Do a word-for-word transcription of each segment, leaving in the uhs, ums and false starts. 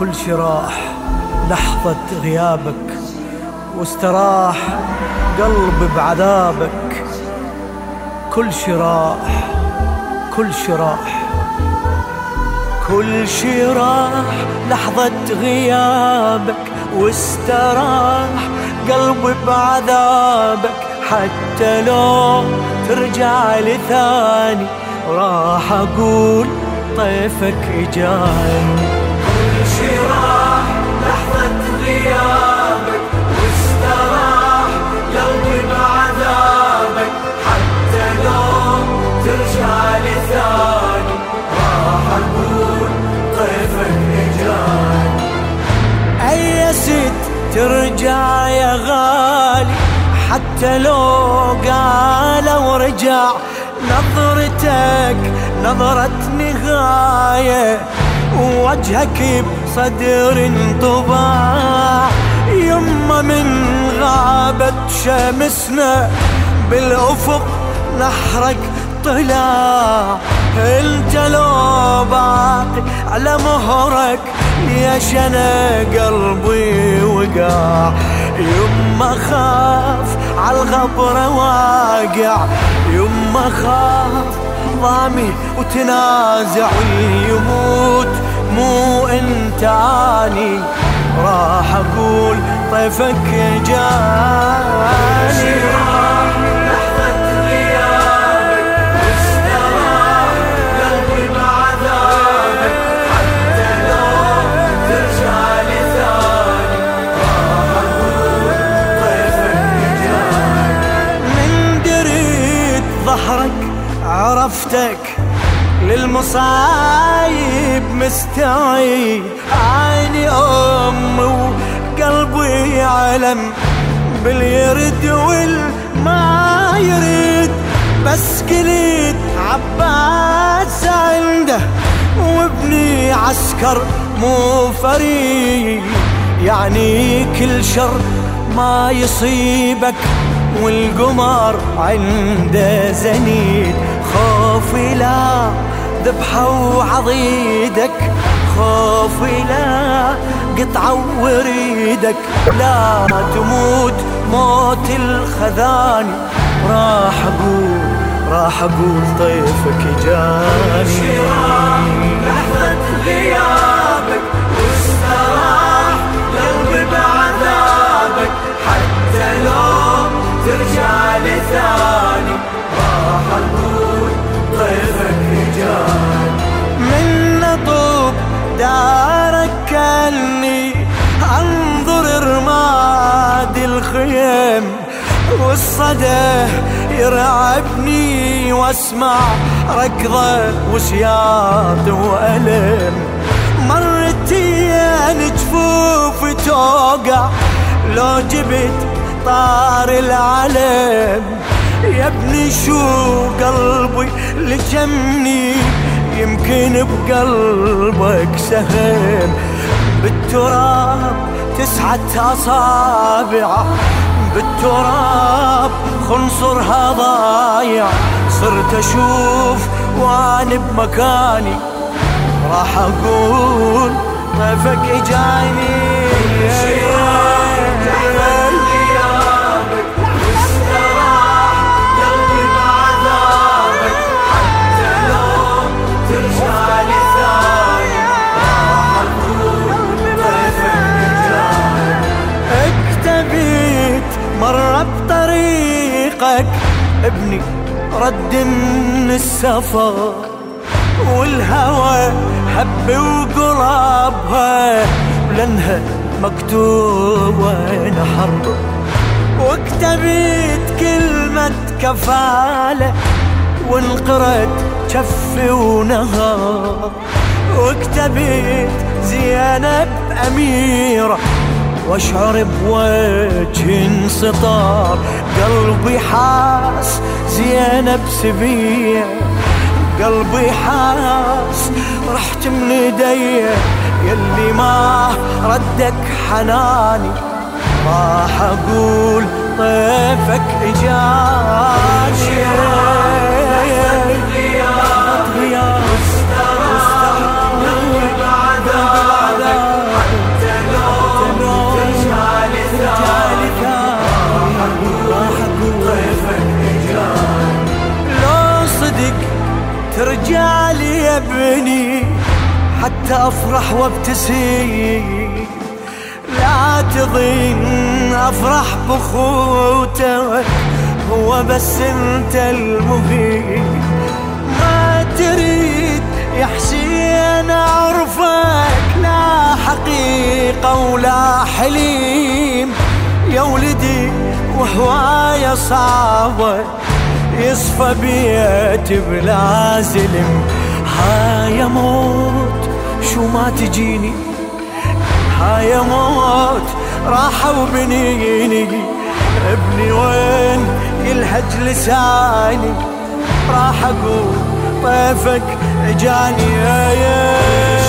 كل شي راح لحظة غيابك، واستراح قلبي بعذابك. كل شي راح كل شي راح كل شي راح لحظة غيابك، واستراح قلبي بعذابك. حتى لو ترجع لثاني راح أقول طيفك إجاني. كل شي راح لحظة غيابك، واستراح قلبي بعذابك. حتى لو ترجع لثاني راح أقول طيفك إجاني. أيست ترجع يا غالي، حتى لو قال ورجع. نظرتك نظرة نهاية، ووجهك بصدر انطباع. يما من غابت شمسنا بالأفق نحرك طلع. انت لو باقي على مهرك ليش انا قلبي وقع. يما خاف عالغبرة واقع، يما خاف ضامي وتنازع. واليموت مو انتاني راح اقول طيفك جاني. عرفتك للمصايب مستعيد. عيني أم وقلبي يعلم باليرد والما يريد. بس قليد عباس عنده وابني عسكر مو فريد. يعني كل شر ما يصيبك والقمر عنده زنيد. خوفي لا ذبحة وعضيدك، خوفي لا قطعة وريدك. لا تموت موت الخذاني راح أقول راح أقول طيفك جاني. لحظة غيابك واستراح قلبي بعذابك. حتى لو ترجع لثاني راح أقول طيفك جاني. من طوب دارك كأني أنظر رماد الخيم، والصدى يرعبني واسمع ركضة وسياط وألم. مرتين جفوفي توقع لو جبت طار العلم. يا ابني شو قلبي لجمني، يمكن بقلبك سهم. بالتراب تسعة أصابع، بالتراب خنصرها ضايع. صرت أشوف وأنا بمكاني راح أقول طيفك إجاني. مرة بطريقك ابني رد من السفر، والهوى هب وقرابها لأنها مكتوبة نحر. واكتبت كلمة كفالة وانقرت جفي ونهار. واكتبت زينب أميرة واشعر بوجه انسطار. قلبي حاس زينب سبية، قلبي حاس رحت من ايدي يلي ما ردك حناني. راح اقول طيفك اجاني. غياب واستراح قلبي بعذابك. بالي يا ابني حتى افرح وابتسم، لا تظن افرح بخوتك، هو بس انت المهم. ما تريد يا حسين اعرفك، لا حقيقة ولا حليم، يا ولدي وهواية صعبة يصفى بيت بلا زلم. هاي موت شو ما تجيني، هاي موت راحة وبنيني، ابني وين يلهج لساني، راح اقول طيفك اجاني. يا يا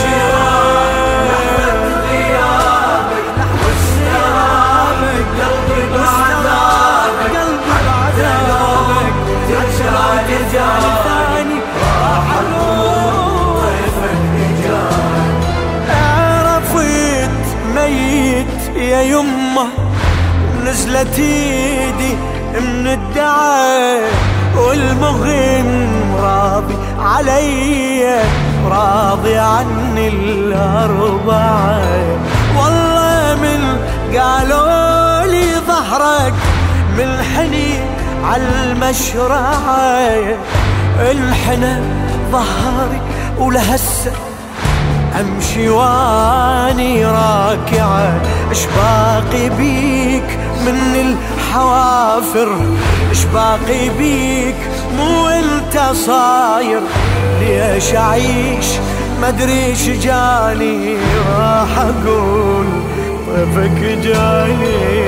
يا يمه نزلت ايدي من الدعاء، والمهم راضي علي راضي عني الأربعة. والله من قالوا لي ظهرك من حني على المشرعة، انحنى ظهري ولهسه امشي واني راكعة. اش باقي بيك من الحوافر، اش باقي بيك مو انت صاير، ليش اعيش مدري اش جاني، راح اقول طيفك جاني.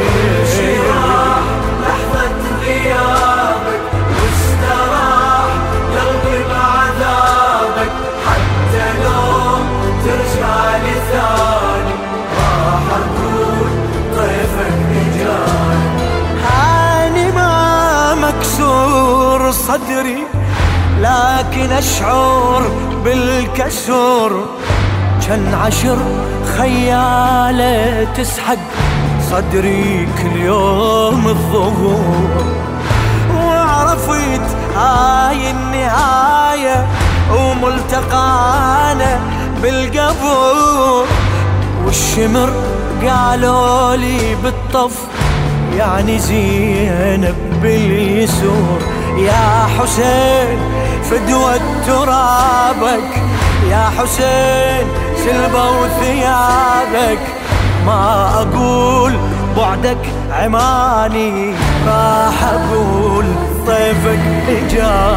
لحظة غيابك واستراح قلبي بعذابك، حتى لو ترجع لي ثاني راح اقول طيفك اجاني. هاني ما مكسور صدري لكن اشعر بالكسور، كان عشر خيالة تسحق صدري كل يوم الظهور، وعرفت هاي النهاية وملتقانا بالقبور. والشمر قالوا لي بالطف يعني زينب باليسور، يا حسين فدوة ترابك، يا حسين سلبة وثيابك، ما أقول بعدك عماني، راح أقول طيفك إجاني.